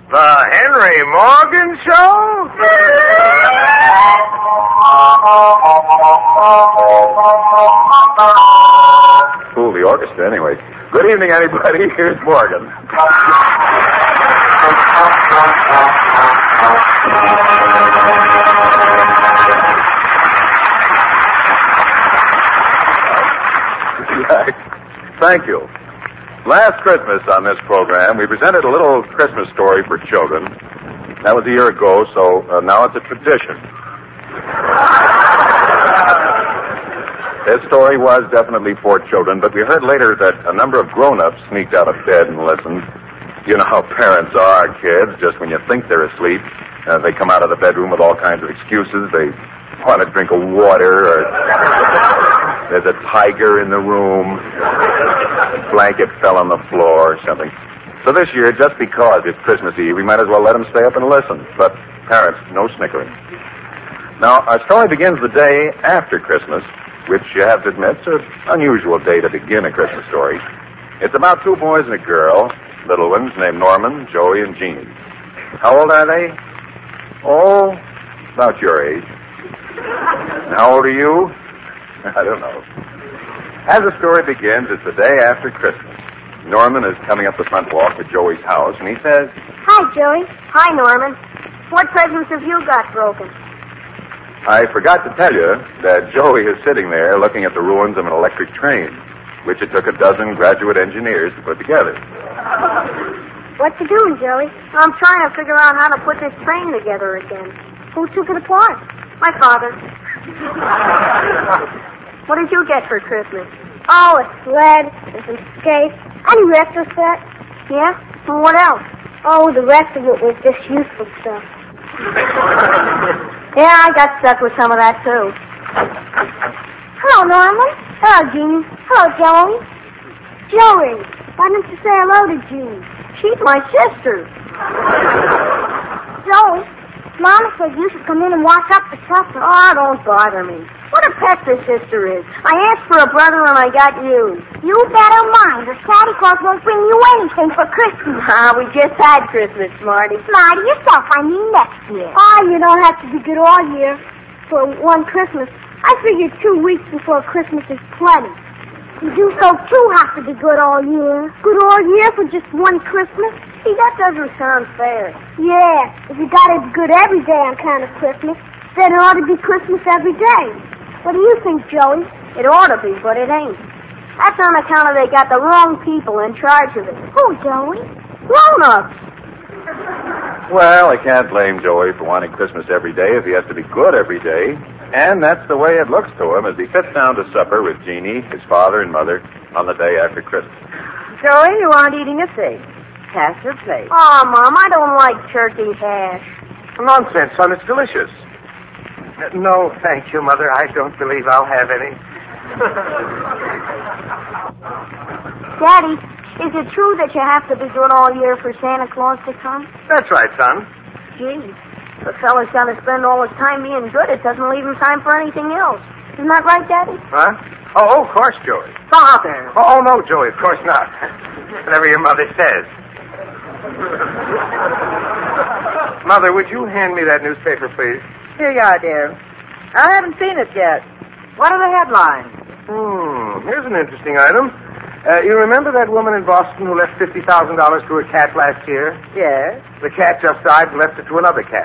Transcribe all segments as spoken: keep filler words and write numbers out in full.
The Henry Morgan Show? Fool the orchestra, anyway. Good evening, anybody. Here's Morgan. Thank you. Last Christmas on this program, we presented a little Christmas story for children. That was a year ago, so uh, now it's a tradition. This story was definitely for children, but we heard later that a number of grown-ups sneaked out of bed and listened. You know how parents are, kids. Just when you think they're asleep, uh, they come out of the bedroom with all kinds of excuses. They want a drink of water, or there's a tiger in the room, blanket fell on the floor, or something. So this year, just because it's Christmas Eve, we might as well let them stay up and listen. But parents, no snickering. Now, our story begins the day after Christmas, which you have to admit is an unusual day to begin a Christmas story. It's about two boys and a girl, little ones named Norman, Joey, and Jeannie. How old are they? Oh, about your age. And how old are you? I don't know. As the story begins, it's the day after Christmas. Norman is coming up the front walk to Joey's house, and he says, Hi, Joey. Hi, Norman. What presents have you got broken? I forgot to tell you that Joey is sitting there looking at the ruins of an electric train, which it took a dozen graduate engineers to put together. What you doing, Joey? I'm trying to figure out how to put this train together again. Who took it apart? My father. What did you get for Christmas? Oh, a sled and some skates and a retro set. Yeah? And what else? Oh, the rest of it was just useful stuff. Yeah, I got stuck with some of that, too. Hello, Norman. Hello, Jeannie. Hello, Joey. Joey, why don't you say hello to Jeannie? She's my sister. Joey, Mama said you should come in and wash up the supper. Oh, don't bother me. What a pest this sister is. I asked for a brother and I got you. You better mind, or Santa Claus won't bring you anything for Christmas. Ah, we just had Christmas, Smarty. Smarty yourself, I mean next year. Oh, you don't have to be good all year. For one Christmas, I figure two weeks before Christmas is plenty. You do so too have to be good all year. Good all year for just one Christmas? See, that doesn't sound fair. Yeah, if you gotta be good every day on kind of Christmas, then it ought to be Christmas every day. What do you think, Joey? It ought to be, but it ain't. That's on account of they got the wrong people in charge of it. Who, Joey? Grown-ups. Well, I can't blame Joey for wanting Christmas every day if he has to be good every day. And that's the way it looks to him as he sits down to supper with Jeannie, his father and mother, on the day after Christmas. Joey, you aren't eating a thing. Pass your plate. Oh, Mom, I don't like turkey hash. Nonsense, son. It's delicious. No, thank you, Mother. I don't believe I'll have any. Daddy, is it true that you have to be good all year for Santa Claus to come? That's right, son. Gee, the fella's got to spend all his time being good. It doesn't leave him time for anything else. Isn't that right, Daddy? Huh? Oh, oh, of course, Joey. Father. Oh, oh, no, Joey, of course not. Whatever your mother says. Mother, would you hand me that newspaper, please? Here you are, dear. I haven't seen it yet. What are the headlines? Hmm, here's an interesting item. Uh, you remember that woman in Boston who left fifty thousand dollars to her cat last year? Yes. The cat just died and left it to another cat.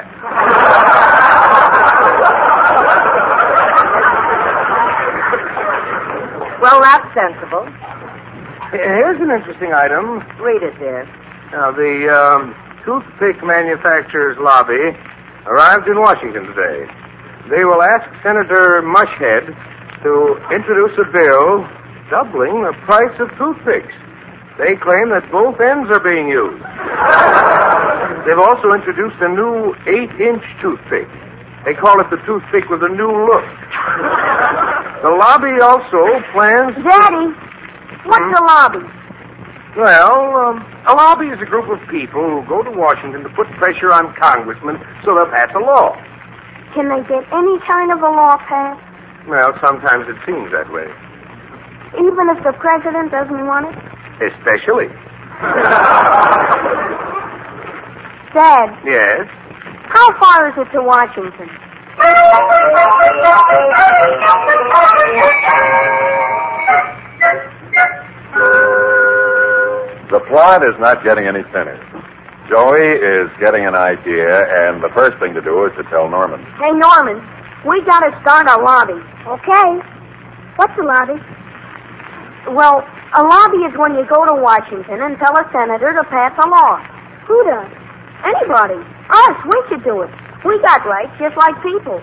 Well, that's sensible. Here's an interesting item. Read it, dear. Now, the um, toothpick manufacturer's lobby arrived in Washington today. They will ask Senator Mushhead to introduce a bill doubling the price of toothpicks. They claim that both ends are being used. They've also introduced a new eight-inch toothpick. They call it the toothpick with a new look. The lobby also plans... Daddy, what's Hmm? a lobby? Well, um, a lobby is a group of people who go to Washington to put pressure on congressmen so they'll pass a law. Can they get any kind of a law passed? Well, sometimes it seems that way. Even if the president doesn't want it? Especially. said. Yes? How far is it to Washington? The plot is not getting any thinner. Joey is getting an idea, and the first thing to do is to tell Norman. Hey, Norman, we gotta start a lobby. Okay. What's a lobby? Well, a lobby is when you go to Washington and tell a senator to pass a law. Who does? Anybody. Us, we should do it. We got rights just like people.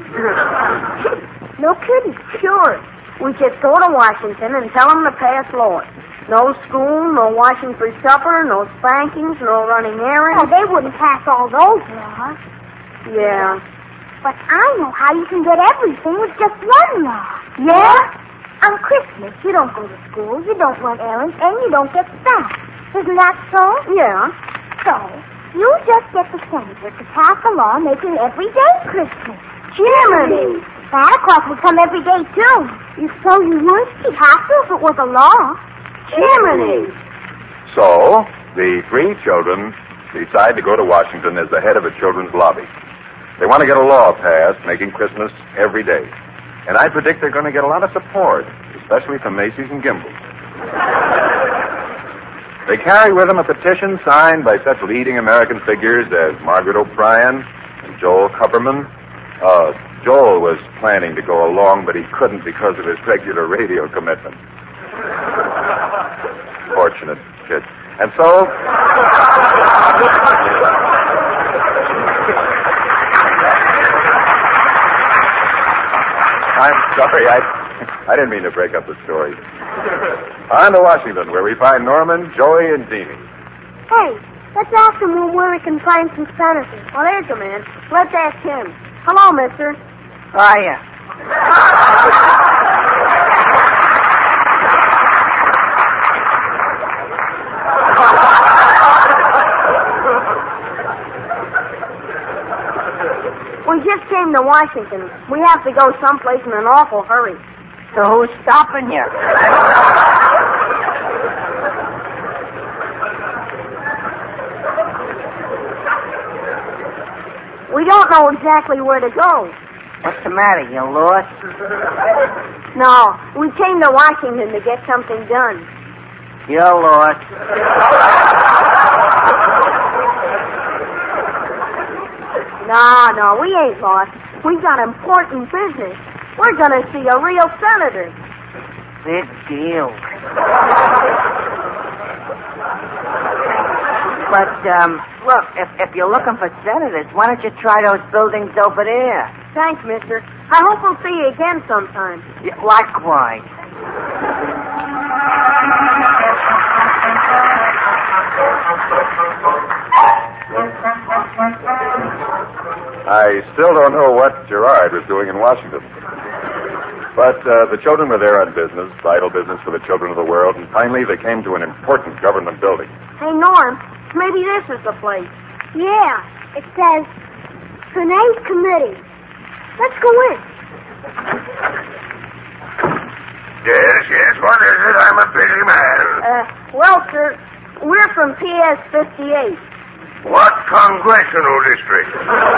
No kidding. Sure. We just go to Washington and tell them to pass laws. No school, no washing for supper, no spankings, no running errands. Oh, they wouldn't pass all those laws. Yeah. But I know how you can get everything with just one law. Yeah? On Christmas, you don't go to school, you don't run errands, and you don't get spanked. Isn't that so? Yeah. So, you just get the senator to pass a law making every day Christmas. Jiminy! Santa Claus would come every day, too. You so you would? He'd have to if it was a law. Jiminy! So, the three children decide to go to Washington as the head of a children's lobby. They want to get a law passed making Christmas every day. And I predict they're going to get a lot of support, especially from Macy's and Gimbel's. They carry with them a petition signed by such leading American figures as Margaret O'Brien and Joel Kupperman. Uh, Joel was planning to go along, but he couldn't because of his regular radio commitment. Fortunate kid. And so... I'm sorry, I, I didn't mean to break up the story. On to Washington, where we find Norman, Joey, and Deanie. Hey, let's ask him where we can find some senators. Well, there's a man. Let's ask him. Hello, mister. Hiya. We just came to Washington. We have to go someplace in an awful hurry. So who's stopping you? We don't know exactly where to go. What's the matter? You lost? No, we came to Washington to get something done. You're lost. No, no, we ain't lost. We got important business. We're going to see a real senator. Big deal. But, um, look, if, if you're looking for senators, why don't you try those buildings over there? Thanks, mister. I hope we'll see you again sometime. Yeah, likewise. I still don't know what Gerard was doing in Washington. But uh, the children were there on business, vital business for the children of the world, and finally they came to an important government building. Hey, Norm, maybe this is the place. Yeah, it says Renee's Committee. Let's go in. Yes, yes, what is it? I'm a busy man. Uh, well, sir, we're from P S fifty-eight. What congressional district?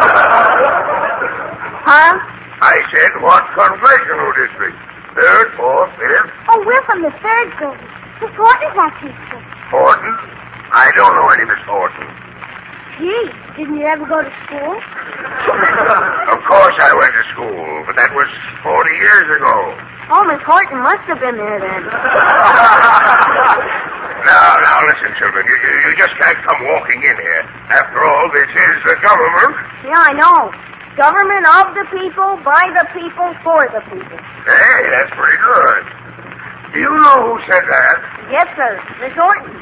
Huh? I said, what congressional district? Third, fourth, fifth? Oh, we're from the third grade. Miss Horton's our teacher. Horton? I don't know any Miss Horton. Gee, didn't you ever go to school? Of course I went to school, but that was forty years ago. Oh, Miss Horton must have been there then. Now, now, listen, children. You, you, you just can't come walking in here. After all, this is the government. Yeah, I know. Government of the people, by the people, for the people. Hey, that's pretty good. Do you know who said that? Yes, sir. Miss Horton.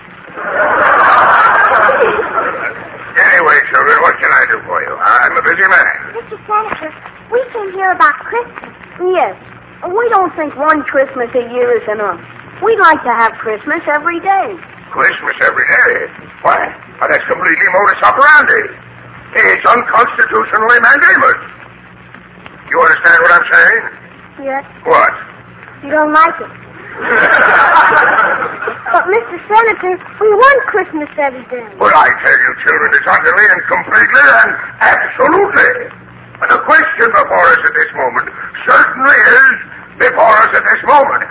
Anyway, children, what can I do for you? I'm a busy man. Mister Senator, we came here about Christmas. Yes. We don't think one Christmas a year is enough. We'd like to have Christmas every day. Christmas every day? Why, why that's completely modus operandi. It's unconstitutionally mandamus. You understand what I'm saying? Yes. What? You don't like it. But, Mister Senator, we want Christmas every day. Well, I tell you, children, it's utterly and completely and absolutely. And the question before us at this moment certainly is before us at this moment.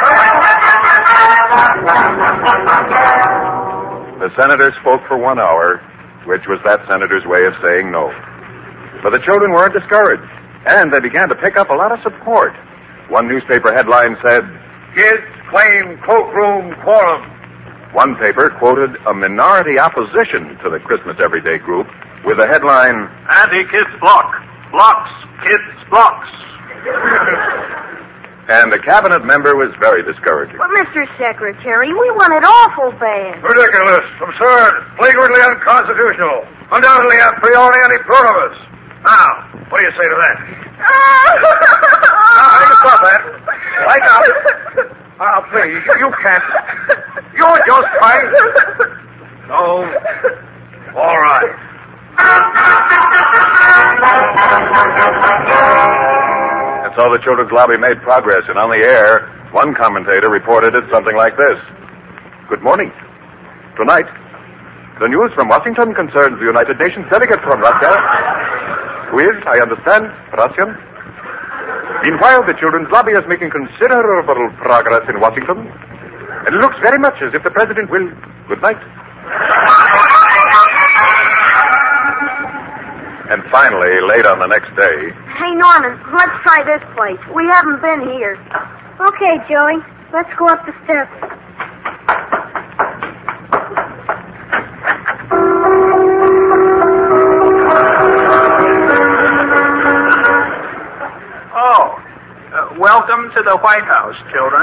The senator spoke for one hour, which was that senator's way of saying no. But the children weren't discouraged, and they began to pick up a lot of support. One newspaper headline said, Kids claim cloakroom quorum. One paper quoted a minority opposition to the Christmas Everyday group with the headline, Anti-kids block. Blocks, kids, blocks. And the cabinet member was very discouraging. But, Mister Secretary, we want it awful bad. Ridiculous, absurd, flagrantly unconstitutional, undoubtedly a priori anti-pluribus. Now, what do you say to that? Now, you stop that. Right now. Now, please, you can't. You're just trying. No. All right. And so the Children's Lobby made progress, and on the air, one commentator reported it something like this. Good morning. Tonight, the news from Washington concerns the United Nations delegate from Russia, who is, I understand, Russian. Meanwhile, the Children's Lobby is making considerable progress in Washington, and it looks very much as if the President will... Good night. And finally, late on the next day... Hey, Norman, let's try this place. We haven't been here. Okay, Joey. Let's go up the steps. Oh, uh, welcome to the White House, children.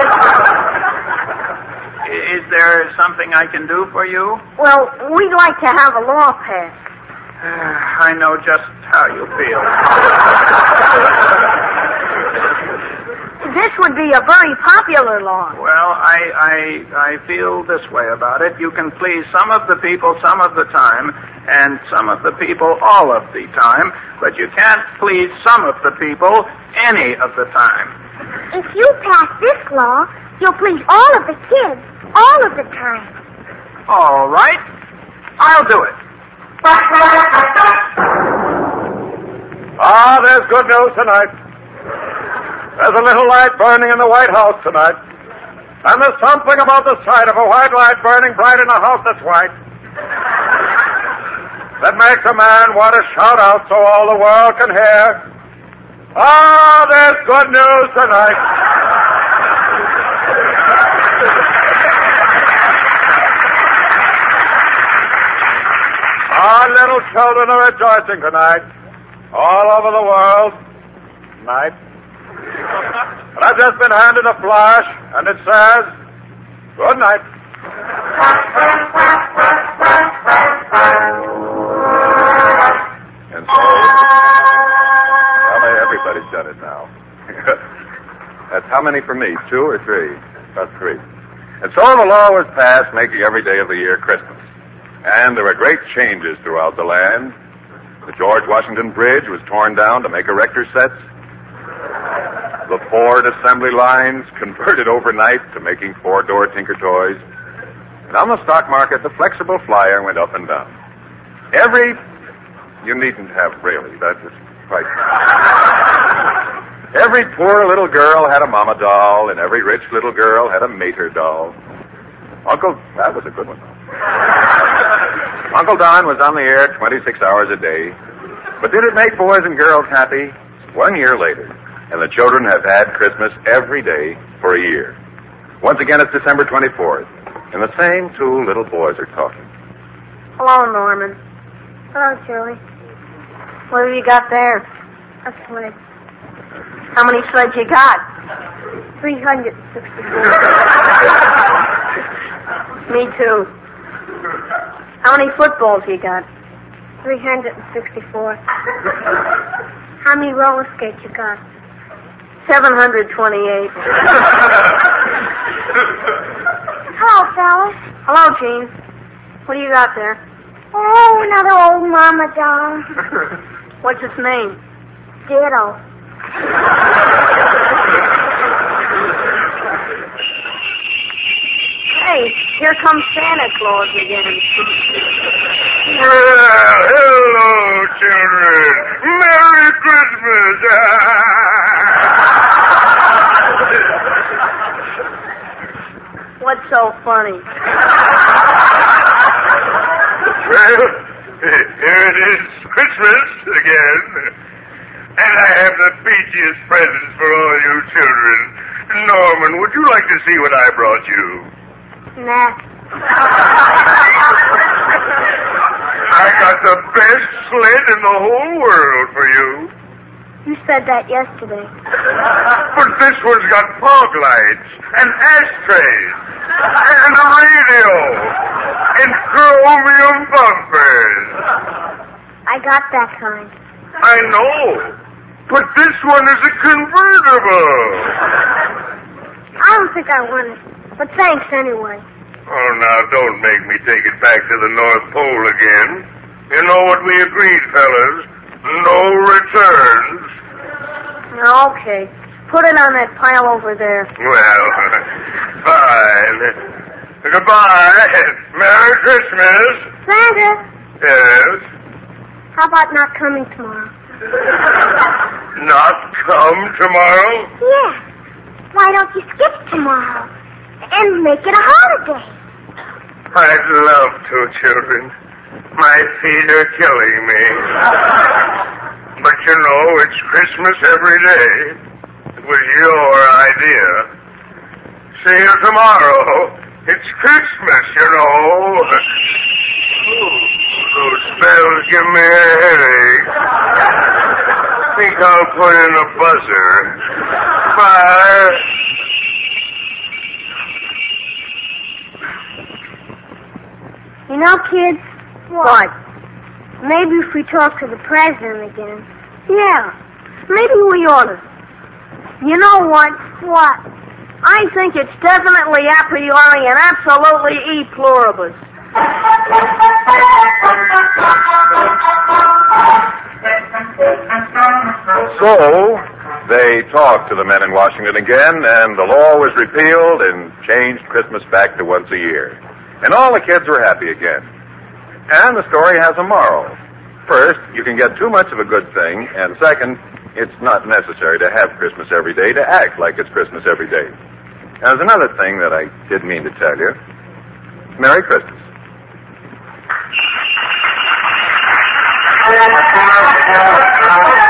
Is there something I can do for you? Well, we'd like to have a law passed. Uh, I know just how you feel. This would be a very popular law. Well, I, I, I feel this way about it. You can please some of the people some of the time, and some of the people all of the time, but you can't please some of the people any of the time. If you pass this law, you'll please all of the kids all of the time. All right. I'll do it. Ah, there's good news tonight. There's a little light burning in the White House tonight. And there's something about the sight of a white light burning bright in a house that's white that makes a man want to shout out so all the world can hear. Ah, there's good news tonight. Our little children are rejoicing tonight, all over the world, tonight. And I've just been handed a flash, and it says, good night. And so, well, everybody's done it now. That's how many for me, two or three? About three. And so the law was passed making every day of the year Christmas. And there were great changes throughout the land. The George Washington Bridge was torn down to make erector sets. The Ford assembly lines converted overnight to making four-door Tinker Toys. And on the stock market, the flexible flyer went up and down. Every... You needn't have, really. That's right. Every poor little girl had a mama doll, and every rich little girl had a mater doll. Uncle... That was a good one. Uncle Don was on the air twenty-six hours a day. But did it make boys and girls happy? One year later, and the children have had Christmas every day for a year. Once again, it's December twenty-fourth, and the same two little boys are talking. Hello, Norman. Hello, Joey. What have you got there? A sled. How many sleds you got? three hundred sixty-four. Me too. How many footballs you got? three hundred sixty-four. How many roller skates you got? seven hundred twenty-eight. Hello, fellas. Hello, Gene. What do you got there? Oh, another old mama doll. What's its name? Ditto. Hey, here comes Santa Claus again. Well, hello, children. Merry Christmas. What's so funny? Well, here it is, Christmas again. And I have the peachiest presents for all you children. Norman, would you like to see what I brought you? Nah. I got the best sled in the whole world for you. You said that yesterday. But this one's got fog lights and ashtrays and a radio and chromium bumpers. I got that kind. I know. But this one is a convertible. I don't think I want it. But thanks anyway. Oh, now, don't make me take it back to the North Pole again. You know what we agreed, fellas. No returns. Okay. Put it on that pile over there. Well, fine. Goodbye. Merry Christmas. Santa, Yes? how about not coming tomorrow? Not come tomorrow? Yeah. Why don't you skip tomorrow and make it a holiday? I'd love to, children. My feet are killing me. But you know, it's Christmas every day. It was your idea. See you tomorrow. It's Christmas, you know. Ooh, those spells give me a headache. Think I'll put in a buzzer. Bye. You know, kids? What? Maybe if we talk to the president again. Yeah. Maybe we ought to. You know what? What? I think it's definitely a priori and absolutely e pluribus. So, they talked to the men in Washington again, and the law was repealed and changed Christmas back to once a year. And all the kids were happy again. And the story has a moral. First, you can get too much of a good thing, and second, it's not necessary to have Christmas every day to act like it's Christmas every day. Now, there's another thing that I did mean to tell you. Merry Christmas. Thank you.